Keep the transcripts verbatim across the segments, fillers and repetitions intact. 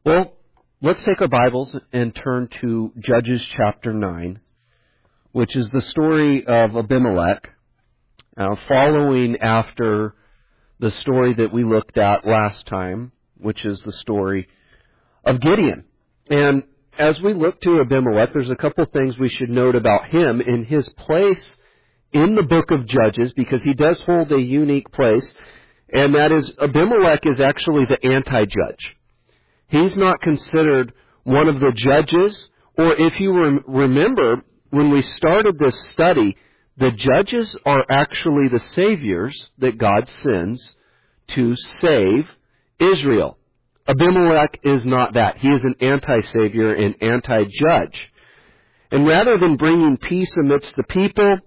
Well, let's take our Bibles and turn to Judges chapter nine, which is the story of Abimelech, uh, following after the story that we looked at last time, which is the story of Gideon. And as we look to Abimelech, there's a couple things we should note about him in his place in the book of Judges, because he does hold a unique place, and that is Abimelech is actually the anti-judge. He's not considered one of the judges, or if you rem- remember, when we started this study, the judges are actually the saviors that God sends to save Israel. Abimelech is not that. He is an anti-savior and anti-judge. And rather than bringing peace amidst the people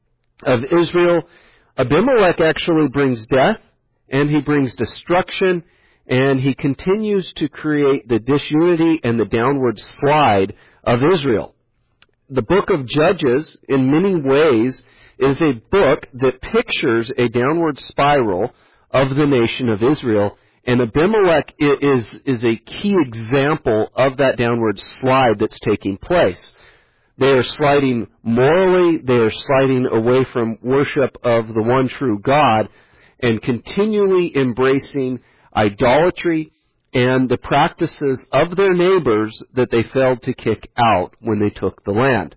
of Israel, Abimelech actually brings death, and he brings destruction, and he continues to create the disunity and the downward slide of Israel. The book of Judges, in many ways, is a book that pictures a downward spiral of the nation of Israel, and Abimelech is, is a key example of that downward slide that's taking place. They are sliding morally, they are sliding away from worship of the one true God, and continually embracing idolatry and the practices of their neighbors that they failed to kick out when they took the land.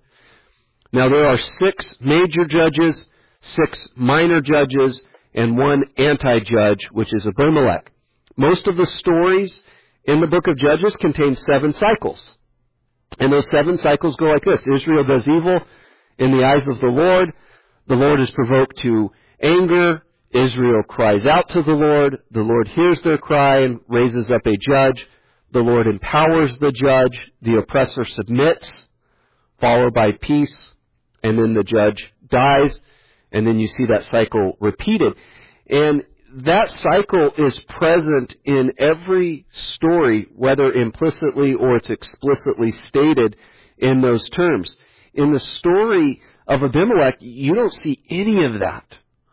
Now there are six major judges, six minor judges, and one anti-judge, which is Abimelech. Most of the stories in the book of Judges contain seven cycles. And those seven cycles go like this. Israel does evil in the eyes of the Lord. The Lord is provoked to anger. Israel cries out to the Lord. The Lord hears their cry and raises up a judge. The Lord empowers the judge. The oppressor submits, followed by peace. And then the judge dies. And then you see that cycle repeated. And that cycle is present in every story, whether implicitly or it's explicitly stated in those terms. In the story of Abimelech, you don't see any of that.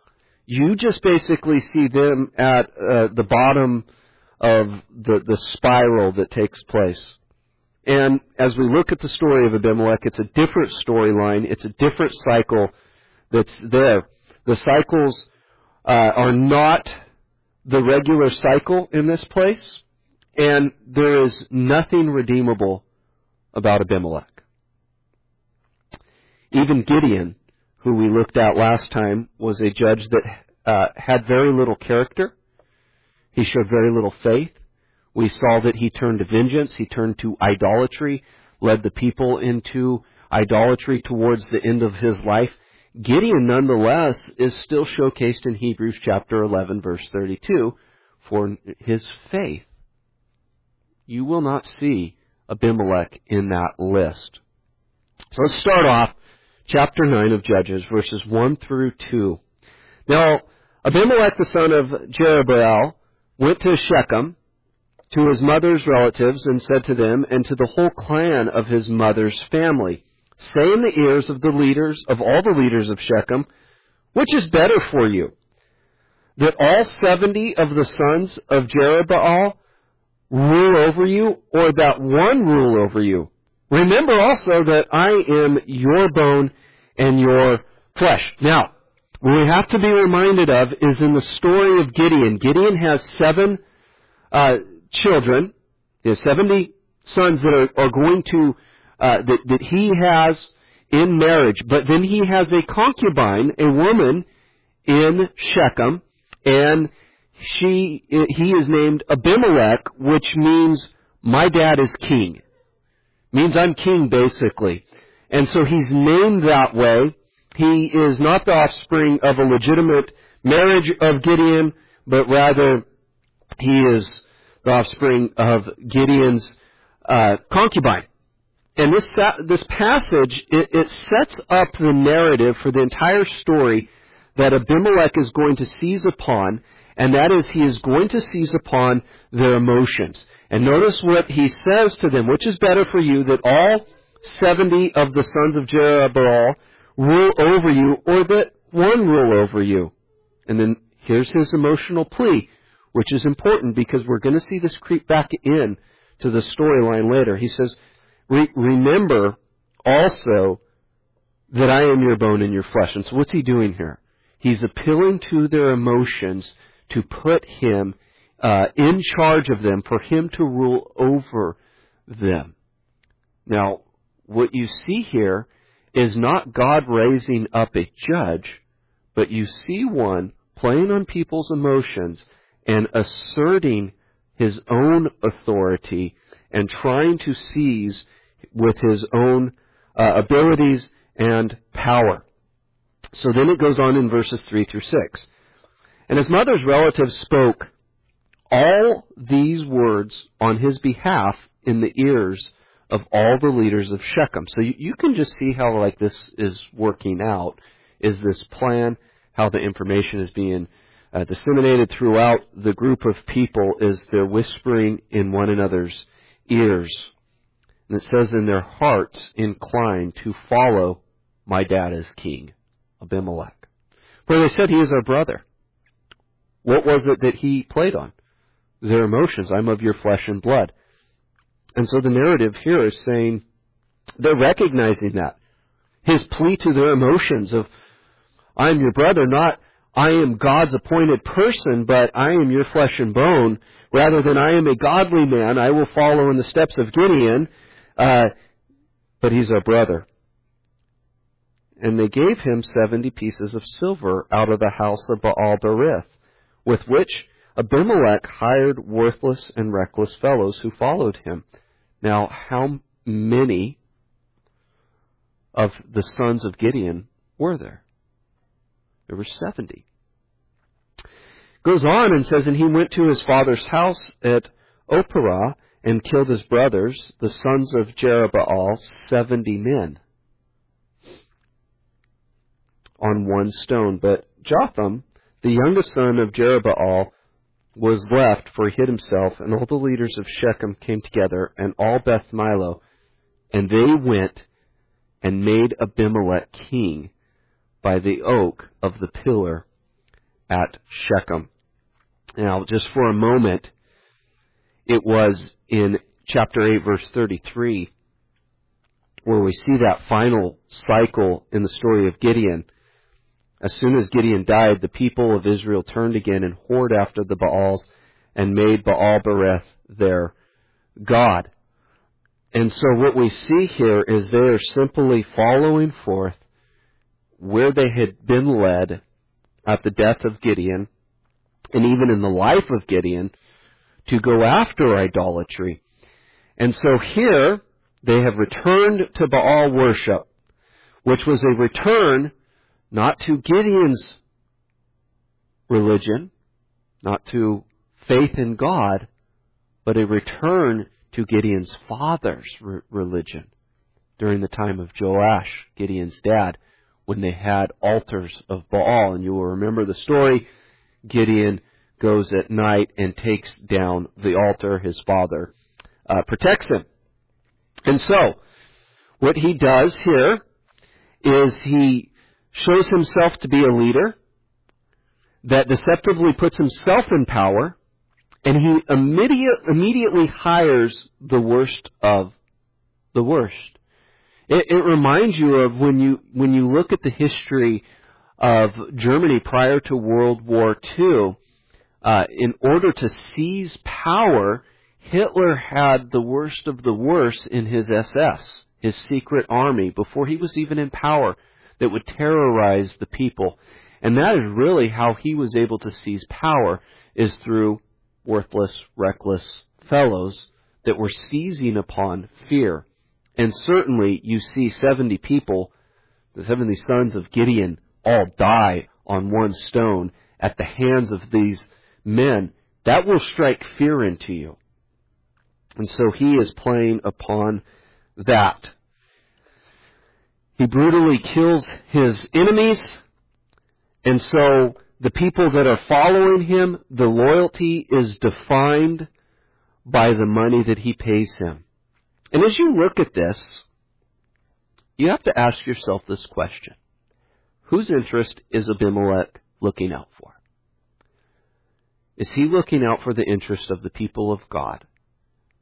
You just basically see them at uh, the bottom of the, the spiral that takes place. And as we look at the story of Abimelech, it's a different storyline. It's a different cycle that's there. The cycles uh, are not the regular cycle in this place, and there is nothing redeemable about Abimelech. Even Gideon, who we looked at last time, was a judge that uh, had very little character. He showed very little faith. We saw that he turned to vengeance. He turned to idolatry, led the people into idolatry towards the end of his life. Gideon, nonetheless, is still showcased in Hebrews chapter eleven, verse thirty-two, for his faith. You will not see Abimelech in that list. So let's start off chapter nine of Judges, verses one through two. Now, Abimelech, the son of Jerubbaal, went to Shechem, to his mother's relatives, and said to them, and to the whole clan of his mother's family, say in the ears of the leaders, of all the leaders of Shechem, which is better for you, that all seventy of the sons of Jerubbaal rule over you, or that one rule over you? Remember also that I am your bone and your flesh. Now, what we have to be reminded of is in the story of Gideon. Gideon has seven uh, children. He has seventy sons that are, are going to Uh, that, that he has in marriage. But then he has a concubine, a woman in Shechem, and she he is named Abimelech, which means my dad is king. Means I'm king, basically. And so he's named that way. He is not the offspring of a legitimate marriage of Gideon, but rather he is the offspring of Gideon's uh, concubine. And this this passage, it, it sets up the narrative for the entire story that Abimelech is going to seize upon, and that is he is going to seize upon their emotions. And notice what he says to them, which is better for you, that all seventy of the sons of Jerubbaal rule over you, or that one rule over you. And then here's his emotional plea, which is important because we're going to see this creep back in to the storyline later. He says, Re- remember also that I am your bone and your flesh. And so what's he doing here? He's appealing to their emotions to put him uh, in charge of them, for him to rule over them. Now, what you see here is not God raising up a judge, but you see one playing on people's emotions and asserting his own authority and trying to seize with his own uh, abilities and power. So then it goes on in verses three through six. And his mother's relatives spoke all these words on his behalf in the ears of all the leaders of Shechem. So you, you can just see how like this is working out, is this plan, how the information is being uh, disseminated throughout the group of people, is they're whispering in one another's ears. And it says, in their hearts inclined to follow my dad as king, Abimelech. For they said, he is our brother. What was it that he played on? Their emotions. I'm of your flesh and blood. And so the narrative here is saying they're recognizing that. His plea to their emotions of, I'm your brother, not I am God's appointed person, but I am your flesh and bone, rather than I am a godly man, I will follow in the steps of Gideon, uh, but he's our brother. And they gave him seventy pieces of silver out of the house of Baal-berith, with which Abimelech hired worthless and reckless fellows who followed him. Now, how many of the sons of Gideon were there? There were seventy. Goes on and says, and he went to his father's house at Ophrah and killed his brothers, the sons of Jerubbaal, seventy men on one stone. But Jotham, the youngest son of Jerubbaal, was left, for he hid himself, and all the leaders of Shechem came together, and all Beth Milo, and they went and made Abimelech king by the oak of the pillar at Shechem. Now, just for a moment, it was in chapter eight, verse thirty-three, where we see that final cycle in the story of Gideon. As soon as Gideon died, the people of Israel turned again and whored after the Baals and made Baal-berith their god. And so what we see here is they are simply following forth where they had been led at the death of Gideon, and even in the life of Gideon, to go after idolatry. And so here they have returned to Baal worship, which was a return not to Gideon's religion, not to faith in God, but a return to Gideon's father's re- religion during the time of Joash, Gideon's dad, when they had altars of Baal. And you will remember the story. Gideon goes at night and takes down the altar. His father uh, protects him. And so, what he does here is he shows himself to be a leader that deceptively puts himself in power, and he immediate, immediately hires the worst of the worst. It, it reminds you of when you when you look at the history of Germany prior to World War Two. Uh, in order to seize power, Hitler had the worst of the worst in his S S, his secret army, before he was even in power, that would terrorize the people. And that is really how he was able to seize power, is through worthless, reckless fellows that were seizing upon fear. And certainly you see seventy people, the seventy sons of Gideon, all die on one stone at the hands of these men. That will strike fear into you. And so he is playing upon that. He brutally kills his enemies, and so the people that are following him, the loyalty is defined by the money that he pays him. And as you look at this, you have to ask yourself this question. Whose interest is Abimelech looking out for? Is he looking out for the interest of the people of God?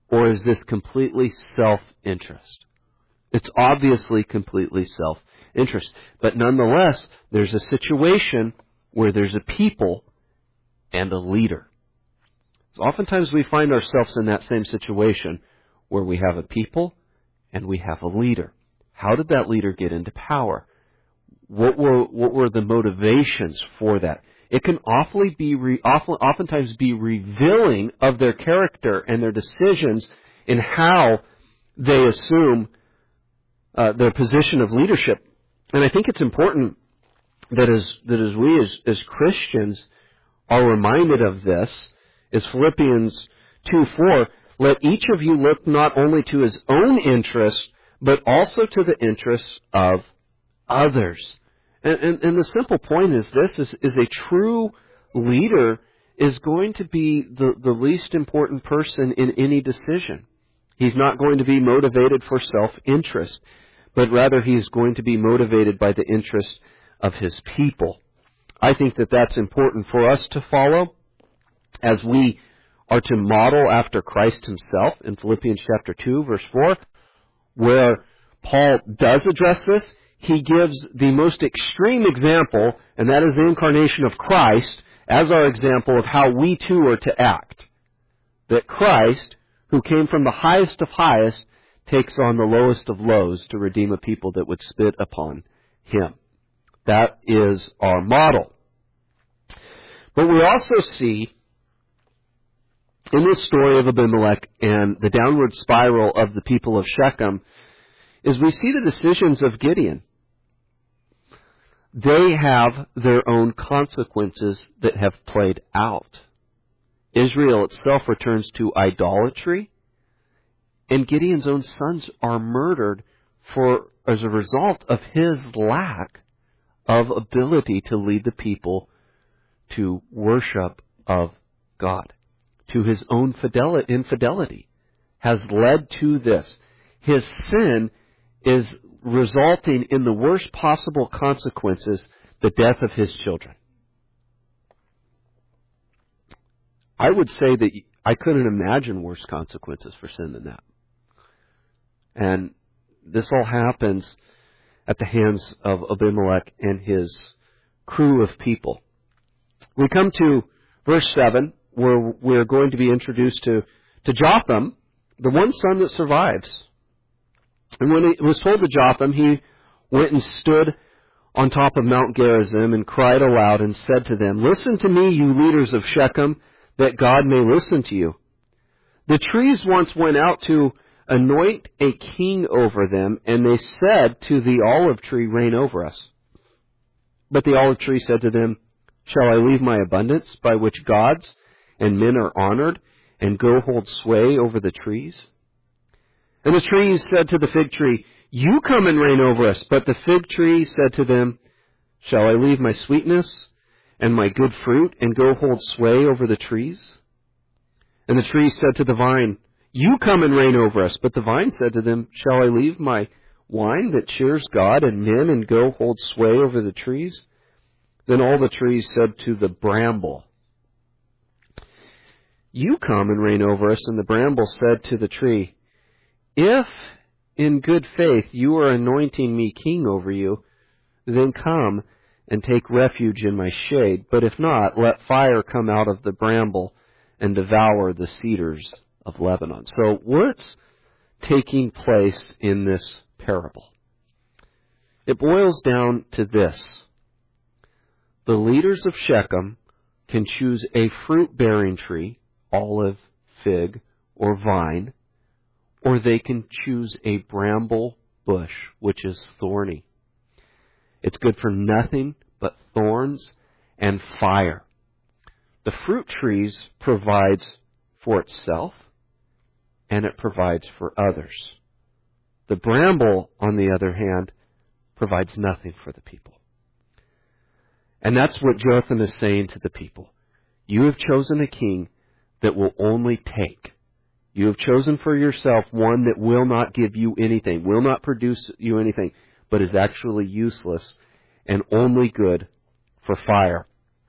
or is this completely self-interest? It's obviously completely self-interest. But nonetheless, there's a situation where there's a people and a leader. So oftentimes we find ourselves in that same situation where we have a people and we have a leader. How did that leader get into power? What were what were the motivations for that? It can awfully be re, often, oftentimes be revealing of their character and their decisions in how they assume uh, their position of leadership. And I think it's important that as that as we as, as Christians are reminded of this, is Philippians two four. Let each of you look not only to his own interests, but also to the interests of others. And, and, and the simple point is this, is, is a true leader is going to be the, the least important person in any decision. He's not going to be motivated for self-interest, but rather he is going to be motivated by the interest of his people. I think that that's important for us to follow as we are to model after Christ himself in Philippians chapter two, verse four, where Paul does address this. He gives the most extreme example, and that is the incarnation of Christ as our example of how we too are to act. That Christ, who came from the highest of highest, takes on the lowest of lows to redeem a people that would spit upon him. That is our model. But we also see in this story of Abimelech and the downward spiral of the people of Shechem is we see the decisions of Gideon. They have their own consequences that have played out. Israel itself returns to idolatry, and Gideon's own sons are murdered for as a result of his lack of ability to lead the people to worship of God. To his own fidelity, infidelity has led to this. His sin is resulting in the worst possible consequences, the death of his children. I would say that I couldn't imagine worse consequences for sin than that. And this all happens at the hands of Abimelech and his crew of people. We come to verse seven, where we're going to be introduced to, to Jotham, the one son that survives. And when it was told to Jotham, he went and stood on top of Mount Gerizim and cried aloud and said to them, Listen to me, you leaders of Shechem, that God may listen to you. The trees once went out to anoint a king over them, and they said to the olive tree, Reign over us. But the olive tree said to them, Shall I leave my abundance by which gods and men are honored, and go hold sway over the trees? And the trees said to the fig tree, You come and reign over us. But the fig tree said to them, Shall I leave my sweetness and my good fruit, and go hold sway over the trees? And the trees said to the vine, You come and reign over us. But the vine said to them, Shall I leave my wine that cheers God and men, and go hold sway over the trees? Then all the trees said to the bramble, You come and reign over us. And the bramble said to the tree, If in good faith you are anointing me king over you, then come and take refuge in my shade. But if not, let fire come out of the bramble and devour the cedars of Lebanon. So what's taking place in this parable? It boils down to this. The leaders of Shechem can choose a fruit-bearing tree, olive, fig, or vine, or they can choose a bramble bush, which is thorny. It's good for nothing but thorns and fire. The fruit trees provides for itself, and it provides for others. The bramble, on the other hand, provides nothing for the people. And that's what Jotham is saying to the people. You have chosen a king that will only take. You have chosen for yourself one that will not give you anything, will not produce you anything, but is actually useless and only good for fire.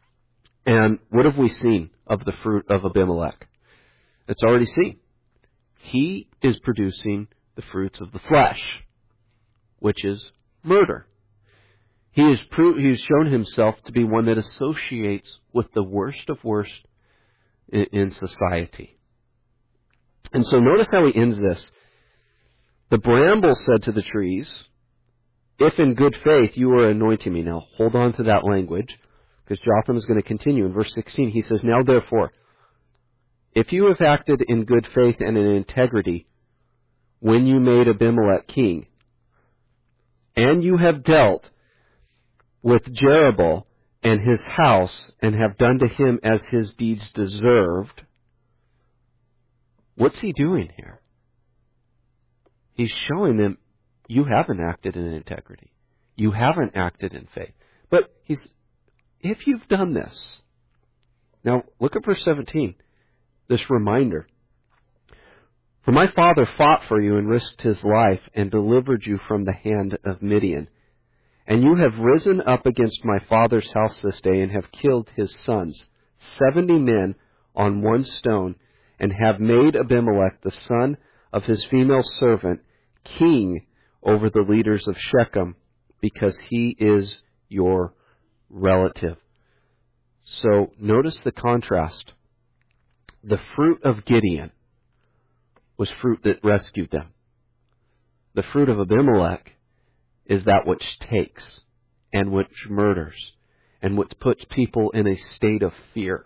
And what have we seen of the fruit of Abimelech? It's already seen. He is producing the fruits of the flesh, which is murder. He has pro- he has shown himself to be one that associates with the worst of worst in, in society. And so notice how he ends this. The bramble said to the trees, if in good faith you are anointing me. Now hold on to that language, because Jotham is going to continue. In verse sixteen, he says, now therefore, if you have acted in good faith and in integrity when you made Abimelech king, and you have dealt with Jerubbaal and his house, and have done to him as his deeds deserved, what's he doing here? He's showing them, you haven't acted in integrity. You haven't acted in faith. But he's, if you've done this. Now, look at verse seventeen. This reminder. For my father fought for you and risked his life and delivered you from the hand of Midian. And you have risen up against my father's house this day and have killed his sons, seventy men on one stone, and have made Abimelech, the son of his female servant, king over the leaders of Shechem, because he is your relative. So notice the contrast. The fruit of Gideon was fruit that rescued them. The fruit of Abimelech is that which takes and which murders and which puts people in a state of fear.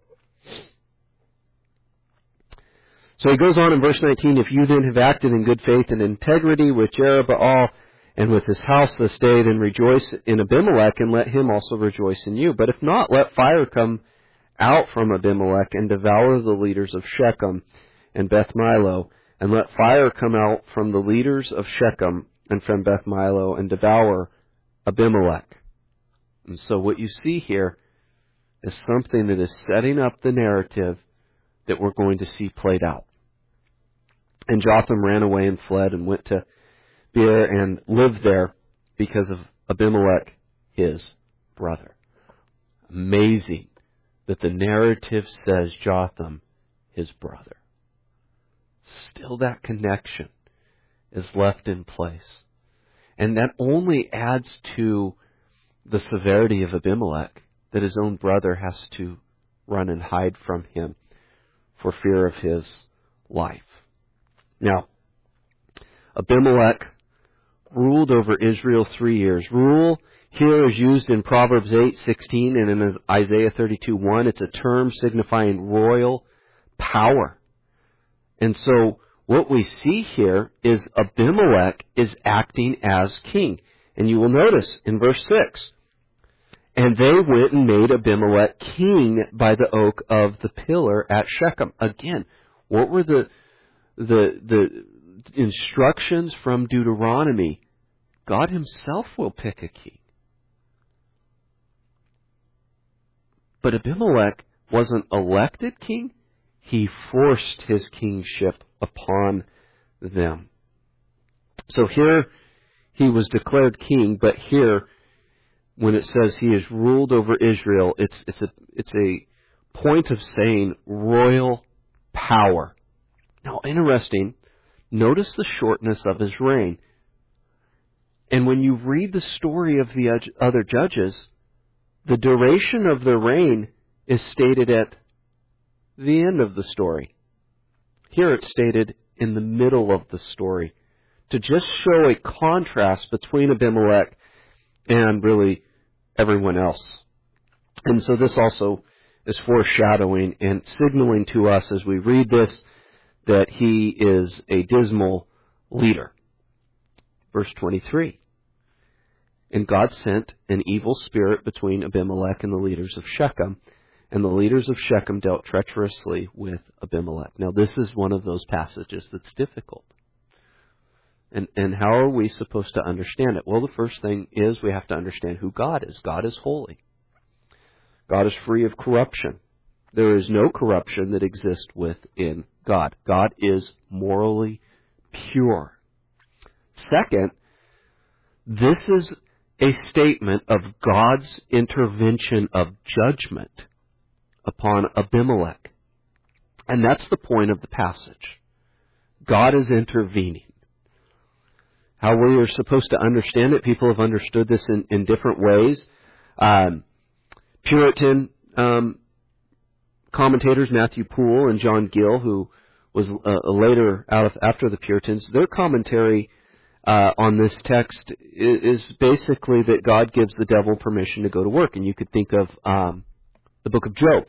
So he goes on in verse nineteen, if you then have acted in good faith and integrity with Jerubbaal and with his house this day, then rejoice in Abimelech and let him also rejoice in you. But if not, let fire come out from Abimelech and devour the leaders of Shechem and Beth Milo, and let fire come out from the leaders of Shechem and from Beth Milo and devour Abimelech. And so what you see here is something that is setting up the narrative that we're going to see played out. And Jotham ran away and fled and went to Beer and lived there because of Abimelech, his brother. Amazing that the narrative says Jotham, his brother. Still that connection is left in place. And that only adds to the severity of Abimelech, that his own brother has to run and hide from him for fear of his life. Now, Abimelech ruled over Israel three years. Rule here is used in Proverbs eight sixteen and in Isaiah thirty-two one. It's a term signifying royal power. And so what we see here is Abimelech is acting as king. And you will notice in verse six, and they went and made Abimelech king by the oak of the pillar at Shechem. Again, what were the the the instructions from Deuteronomy? God himself will pick a king. But Abimelech wasn't elected king. He forced his kingship upon them. So here he was declared king, but here when it says he has ruled over Israel, it's it's a it's a point of saying royal power. Now, interesting, notice the shortness of his reign. And when you read the story of the other judges, the duration of their reign is stated at the end of the story. Here it's stated in the middle of the story, to just show a contrast between Abimelech and really everyone else. And so this also is foreshadowing and signaling to us as we read this that he is a dismal leader. Verse twenty-three. And God sent an evil spirit between Abimelech and the leaders of Shechem, and the leaders of Shechem dealt treacherously with Abimelech. Now this is one of those passages that's difficult. And and how are we supposed to understand it? Well, the first thing is we have to understand who God is. God is holy. God is free of corruption. There is no corruption that exists within God. God is morally pure. Second, this is a statement of God's intervention of judgment upon Abimelech. And that's the point of the passage. God is intervening. How we are supposed to understand it, people have understood this in, in different ways. Um, Puritan um, commentators, Matthew Poole and John Gill, who was uh, later out of, after the Puritans, their commentary uh, on this text is, is basically that God gives the devil permission to go to work. And you could think of um, the book of Job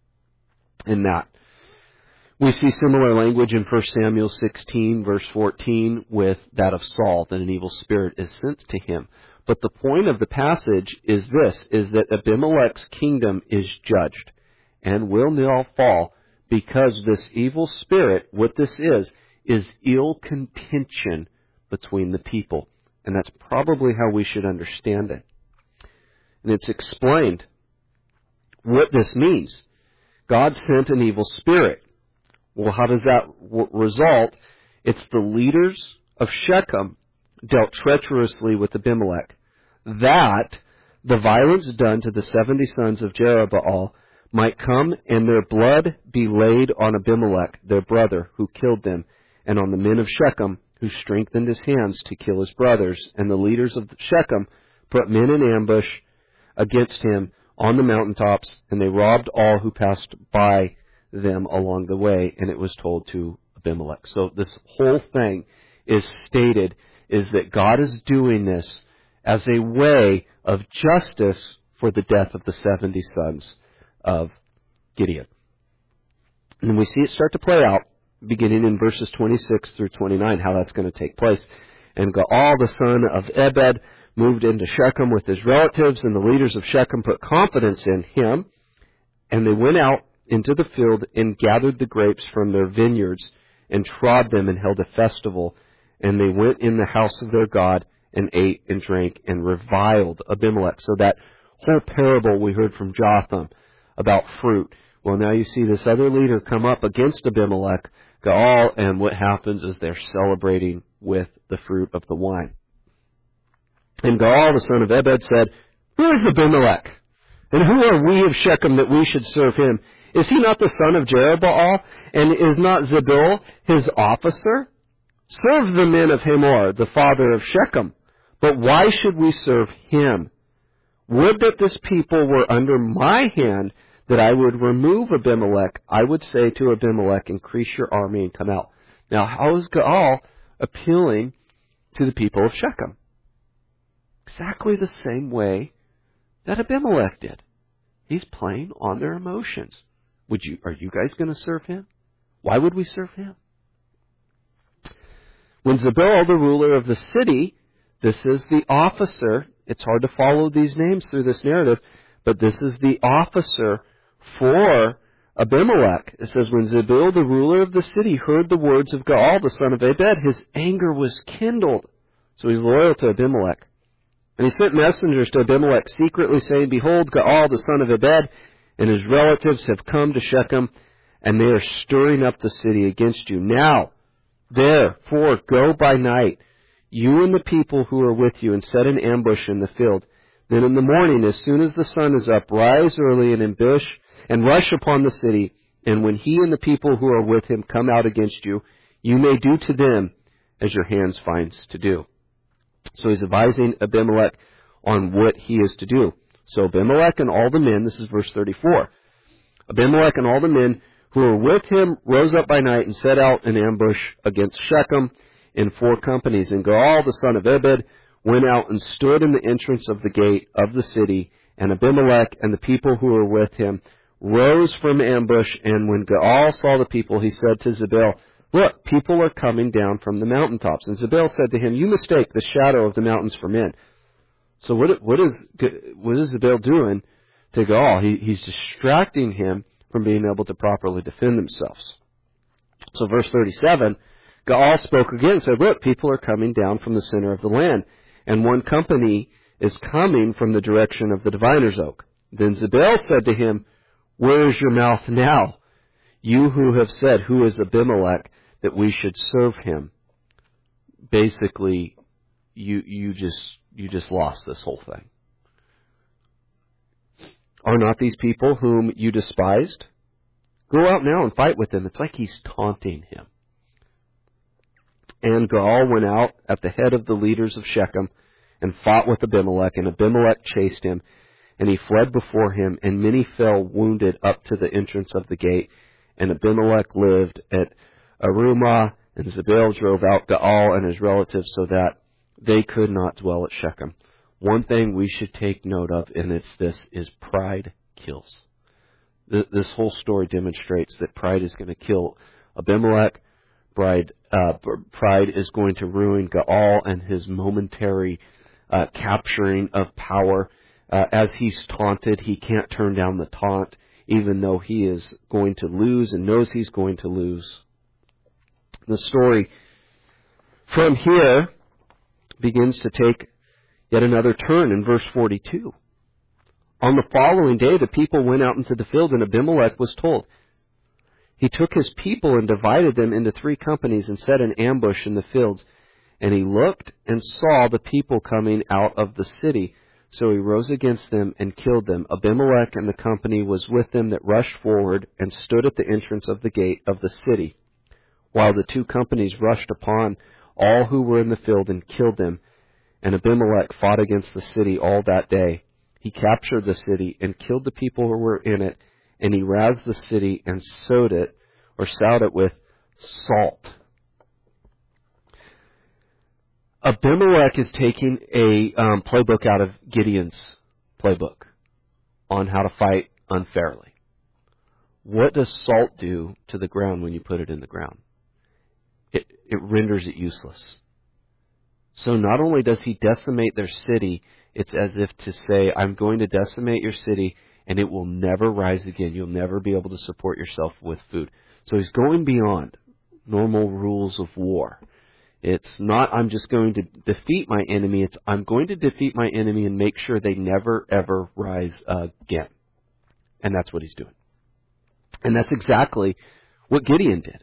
in that. We see similar language in First Samuel sixteen, verse fourteen, with that of Saul, that an evil spirit is sent to him. But the point of the passage is this, is that Abimelech's kingdom is judged and will now fall because this evil spirit, what this is, is ill contention between the people. And that's probably how we should understand it. And it's explained what this means. God sent an evil spirit. Well, how does that w- result? It's the leaders of Shechem dealt treacherously with Abimelech, that the violence done to the seventy sons of Jerubbaal might come and their blood be laid on Abimelech, their brother, who killed them, and on the men of Shechem, who strengthened his hands to kill his brothers. And the leaders of Shechem put men in ambush against him on the mountaintops, and they robbed all who passed by them along the way, and it was told to Abimelech. So this whole thing is stated is that God is doing this as a way of justice for the death of the seventy sons of Gideon. And we see it start to play out beginning in verses twenty-six through twenty-nine, how that's going to take place. And Gaal, the son of Ebed, moved into Shechem with his relatives, and the leaders of Shechem put confidence in him, and they went out into the field and gathered the grapes from their vineyards and trod them and held a festival. And they went in the house of their God and ate and drank and reviled Abimelech. So that whole parable we heard from Jotham about fruit. Well, now you see this other leader come up against Abimelech, Gaal, and what happens is they're celebrating with the fruit of the wine. And Gaal, the son of Ebed, said, "Who is Abimelech? And who are we of Shechem that we should serve him? Is he not the son of Jerubbaal? And is not Zebul his officer? Serve the men of Hamor, the father of Shechem. But why should we serve him? Would that this people were under my hand, that I would remove Abimelech. I would say to Abimelech, increase your army and come out." Now, how is Gaal appealing to the people of Shechem? Exactly the same way that Abimelech did. He's playing on their emotions. Would you? Are you guys going to serve him? Why would we serve him? When Zebul, the ruler of the city, this is the officer. It's hard to follow these names through this narrative, but this is the officer for Abimelech. It says, when Zebul, the ruler of the city, heard the words of Gaal, the son of Ebed, his anger was kindled. So he's loyal to Abimelech. And he sent messengers to Abimelech secretly, saying, "Behold, Gaal, the son of Ebed, and his relatives have come to Shechem, and they are stirring up the city against you. Now, therefore, go by night, you and the people who are with you, and set an ambush in the field. Then in the morning, as soon as the sun is up, rise early and ambush and rush upon the city. And when he and the people who are with him come out against you, you may do to them as your hands finds to do." So he's advising Abimelech on what he is to do. So Abimelech and all the men, this is verse thirty-four, Abimelech and all the men who were with him rose up by night and set out an ambush against Shechem in four companies. And Gaal, the son of Ebed, went out and stood in the entrance of the gate of the city. And Abimelech and the people who were with him rose from ambush. And when Gaal saw the people, he said to Zebul, "Look, people are coming down from the mountaintops." And Zebul said to him, "You mistake the shadow of the mountains for men." So what, what is what is Zebul doing to Gaal? He, he's distracting him from being able to properly defend themselves. So verse thirty-seven, Gaal spoke again and said, "Look, people are coming down from the center of the land, and one company is coming from the direction of the diviner's oak." Then Zebul said to him, "Where is your mouth now? You who have said, 'Who is Abimelech, that we should serve him?'" Basically, you you just you just lost this whole thing. "Are not these people whom you despised? Go out now and fight with them." It's like he's taunting him. And Gaal went out at the head of the leaders of Shechem and fought with Abimelech, and Abimelech chased him, and he fled before him, and many fell wounded up to the entrance of the gate. And Abimelech lived at Arumah, and Zebel drove out Gaal and his relatives so that they could not dwell at Shechem. One thing we should take note of, and it's this, is pride kills. This whole story demonstrates that pride is going to kill Abimelech. Pride, uh, pride is going to ruin Gaal and his momentary uh, capturing of power. Uh, as he's taunted, he can't turn down the taunt, even though he is going to lose and knows he's going to lose. The story from here begins to take yet another turn in verse forty-two. On the following day, the people went out into the field, and Abimelech was told. He took his people and divided them into three companies and set an ambush in the fields. And he looked and saw the people coming out of the city. So he rose against them and killed them. Abimelech and the company was with them that rushed forward and stood at the entrance of the gate of the city, while the two companies rushed upon all who were in the field and killed them. And Abimelech fought against the city all that day. He captured the city and killed the people who were in it, and he razed the city and sowed it, or sowed it with salt. Abimelech is taking a um, playbook out of Gideon's playbook on how to fight unfairly. What does salt do to the ground when you put it in the ground? It, it renders it useless. So not only does he decimate their city, it's as if to say, I'm going to decimate your city and it will never rise again. You'll never be able to support yourself with food. So he's going beyond normal rules of war. It's not, I'm just going to defeat my enemy. It's, I'm going to defeat my enemy and make sure they never, ever rise again. And that's what he's doing. And that's exactly what Gideon did.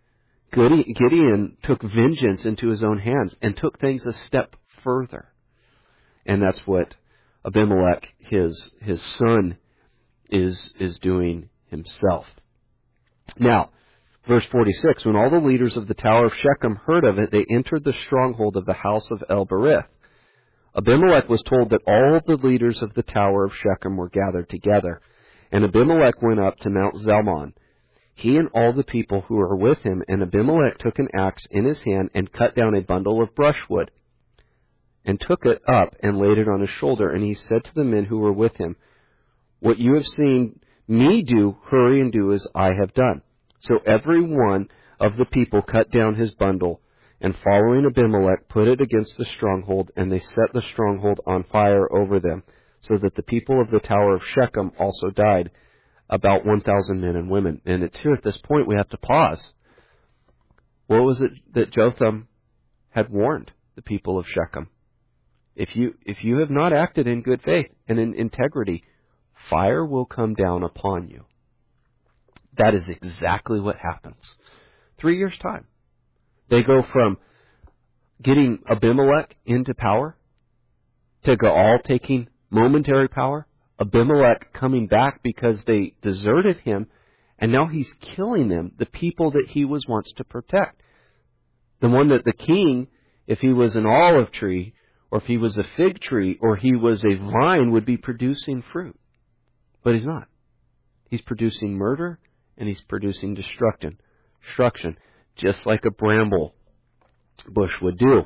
Gideon took vengeance into his own hands and took things a step further. And that's what Abimelech, his his son, is is doing himself. Now, verse forty-six, when all the leaders of the tower of Shechem heard of it, they entered the stronghold of the house of El-Berith. Abimelech was told that all the leaders of the tower of Shechem were gathered together. And Abimelech went up to Mount Zalmon, he and all the people who were with him, and Abimelech took an axe in his hand and cut down a bundle of brushwood, and took it up and laid it on his shoulder. And he said to the men who were with him, what you have seen me do, hurry and do as I have done. So every one of the people cut down his bundle, and following Abimelech, put it against the stronghold, and they set the stronghold on fire over them, so that the people of the tower of Shechem also died, about one thousand men and women. And it's here at this point we have to pause. What was it that Jotham had warned the people of Shechem? If you, if you have not acted in good faith and in integrity, fire will come down upon you. That is exactly what happens. Three years' time. They go from getting Abimelech into power to Gaal taking momentary power, Abimelech coming back because they deserted him, and now he's killing them, the people that he was once to protect. The one that the king, if he was an olive tree, or if he was a fig tree, or he was a vine, would be producing fruit. But he's not. He's producing murder, and he's producing destruction. Destruction, just like a bramble bush would do.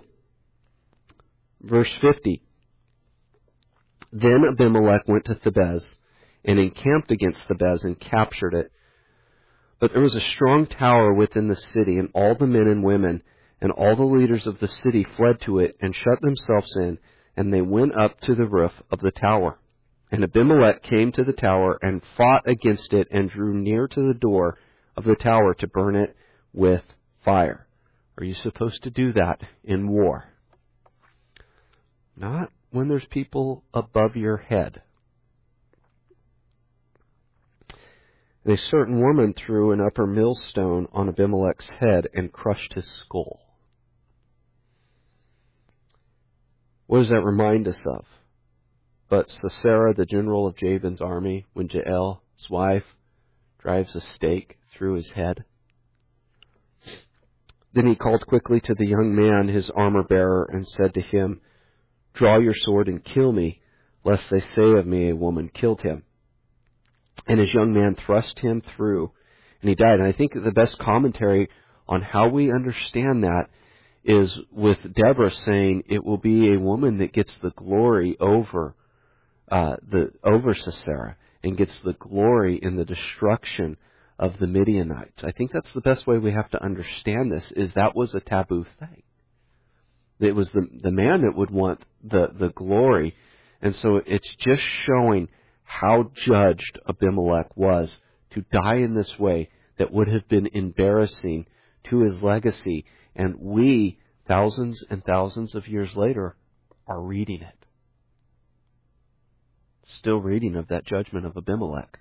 Verse fifty. Then Abimelech went to Thebez and encamped against Thebez and captured it. But there was a strong tower within the city, and all the men and women and all the leaders of the city fled to it and shut themselves in, and they went up to the roof of the tower. And Abimelech came to the tower and fought against it and drew near to the door of the tower to burn it with fire. Are you supposed to do that in war? Not when there's people above your head. And a certain woman threw an upper millstone on Abimelech's head and crushed his skull. What does that remind us of? But Sisera, the general of Jabin's army, when Jael, his wife, drives a stake through his head. Then he called quickly to the young man, his armor-bearer, and said to him, "Draw your sword and kill me, lest they say of me, a woman killed him." And his young man thrust him through, and he died. And I think the best commentary on how we understand that is with Deborah saying it will be a woman that gets the glory over uh, the over Sisera and gets the glory in the destruction of the Midianites. I think that's the best way we have to understand this, is that was a taboo thing. It was the the man that would want the, the glory. And so it's just showing how judged Abimelech was to die in this way that would have been embarrassing to his legacy. And we, thousands and thousands of years later, are reading it. Still reading of that judgment of Abimelech.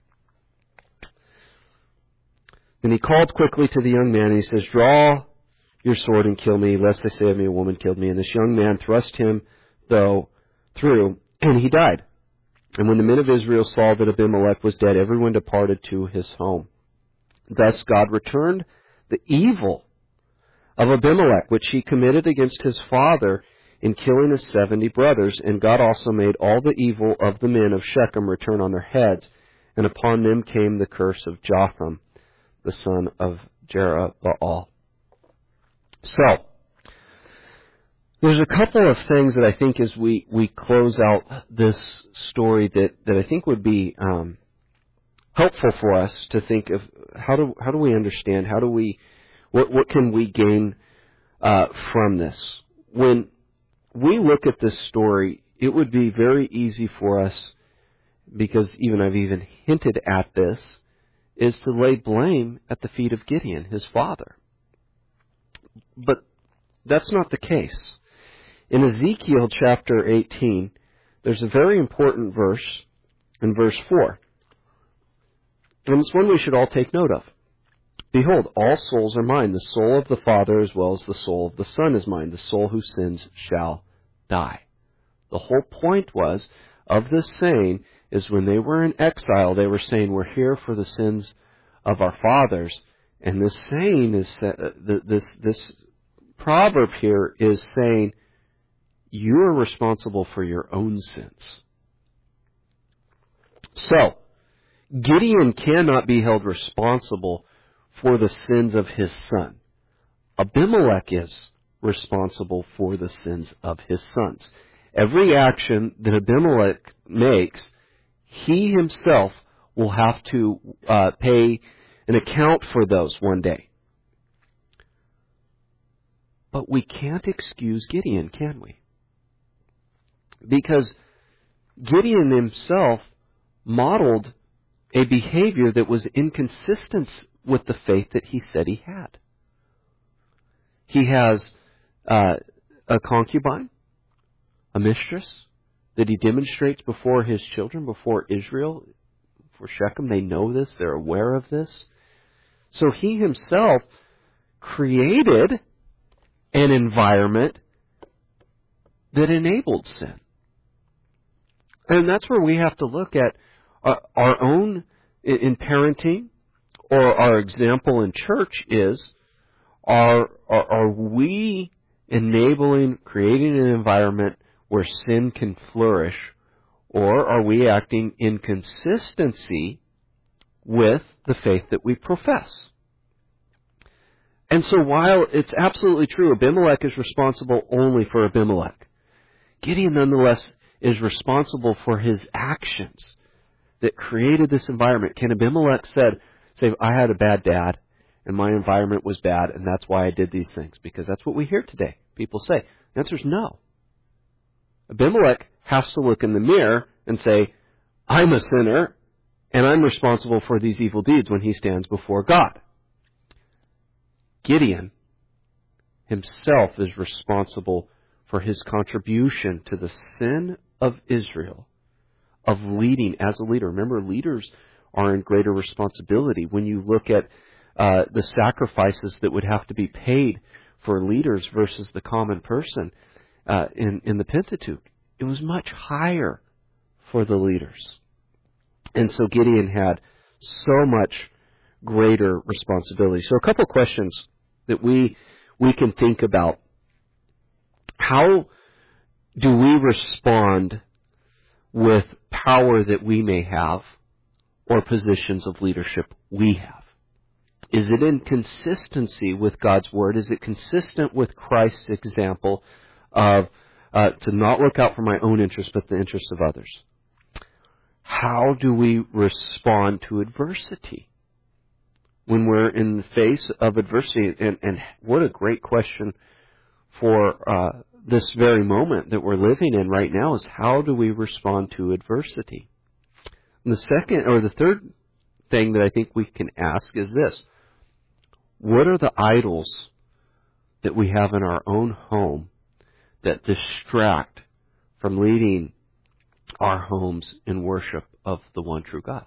Then he called quickly to the young man, and he says, "Draw your sword and kill me, lest they say of me, a woman killed me." And this young man thrust him, though, through, and he died. And when the men of Israel saw that Abimelech was dead, everyone departed to his home. Thus God returned the evil of Abimelech, which he committed against his father in killing his seventy brothers. And God also made all the evil of the men of Shechem return on their heads. And upon them came the curse of Jotham, the son of Jerubbaal. So, there's a couple of things that I think as we, we close out this story that, that I think would be um, helpful for us to think of how do how do we understand, how do we, what what can we gain uh, from this? When we look at this story, it would be very easy for us, because even I've even hinted at this, is to lay blame at the feet of Gideon, his father. But that's not the case. In Ezekiel chapter eighteen, there's a very important verse in verse four. And it's one we should all take note of. "Behold, all souls are mine. The soul of the Father as well as the soul of the Son is mine. The soul who sins shall die." The whole point was of this saying is when they were in exile, they were saying, we're here for the sins of our fathers. And this saying is, uh, this, this proverb here is saying, you are responsible for your own sins. So, Gideon cannot be held responsible for the sins of his son. Abimelech is responsible for the sins of his sons. Every action that Abimelech makes, he himself will have to uh, pay an account for those one day. But we can't excuse Gideon, can we? Because Gideon himself modeled a behavior that was inconsistent with the faith that he said he had. He has uh, a concubine, a mistress, that he demonstrates before his children, before Israel, for Shechem. They know this, they're aware of this. So he himself created an environment that enabled sin. And that's where we have to look at uh, our own in parenting, or our example in church is, are, are, are we enabling, creating an environment where sin can flourish, or are we acting in consistency with the faith that we profess? And so while it's absolutely true, Abimelech is responsible only for Abimelech, Gideon nonetheless is responsible for his actions that created this environment. Can Abimelech said, say, I had a bad dad, and my environment was bad, and that's why I did these things? Because that's what we hear today. People say. The answer is no. Abimelech has to look in the mirror and say, I'm a sinner, and I'm responsible for these evil deeds when he stands before God. Gideon himself is responsible for his contribution to the sin of Israel, of leading as a leader. Remember, leaders are in greater responsibility. When you look at uh, the sacrifices that would have to be paid for leaders versus the common person uh, in, in the Pentateuch, it was much higher for the leaders. And so Gideon had so much greater responsibility. So a couple questions that we we can think about how do we respond with power that we may have or positions of leadership we have. Is it in consistency with God's Word? Is it consistent with Christ's example of uh, to not look out for my own interests, but the interests of others? How do we respond to adversity when we're in the face of adversity? And, and what a great question for uh, this very moment that we're living in right now is how do we respond to adversity? And the second, or the third thing that I think we can ask is this. What are the idols that we have in our own home that distract from leading our homes in worship of the one true God?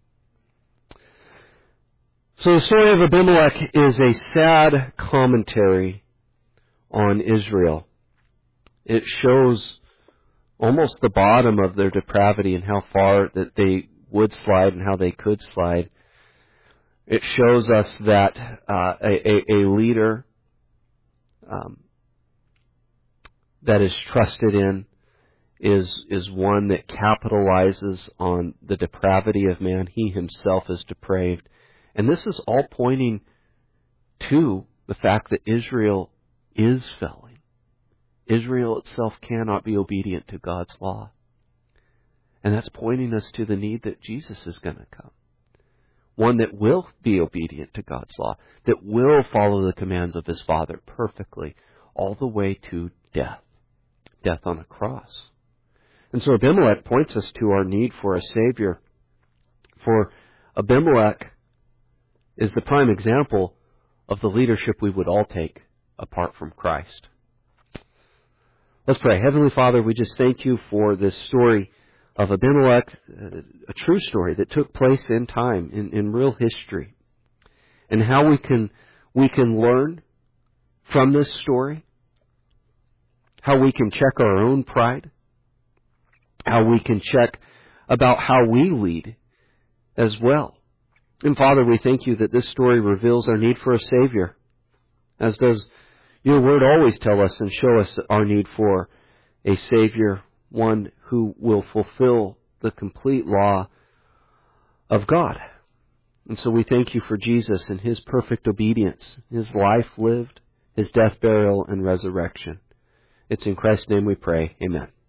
So the story of Abimelech is a sad commentary on Israel. It shows almost the bottom of their depravity and how far that they would slide and how they could slide. It shows us that uh, a, a, a leader um, that is trusted in is is one that capitalizes on the depravity of man. He himself is depraved. And this is all pointing to the fact that Israel is failing. Israel itself cannot be obedient to God's law. And that's pointing us to the need that Jesus is going to come. One that will be obedient to God's law, that will follow the commands of his Father perfectly, all the way to death, death on a cross. And so Abimelech points us to our need for a Savior. For Abimelech is the prime example of the leadership we would all take apart from Christ. Let's pray. Heavenly Father, we just thank you for this story of Abimelech, a true story that took place in time, in, in real history, and how we can we can learn from this story, how we can check our own pride, how we can check about how we lead as well. And Father, we thank you that this story reveals our need for a Savior, as does your Word always tell us and show us our need for a Savior, one who will fulfill the complete law of God. And so we thank you for Jesus and his perfect obedience, his life lived, his death, burial, and resurrection. It's in Christ's name we pray. Amen.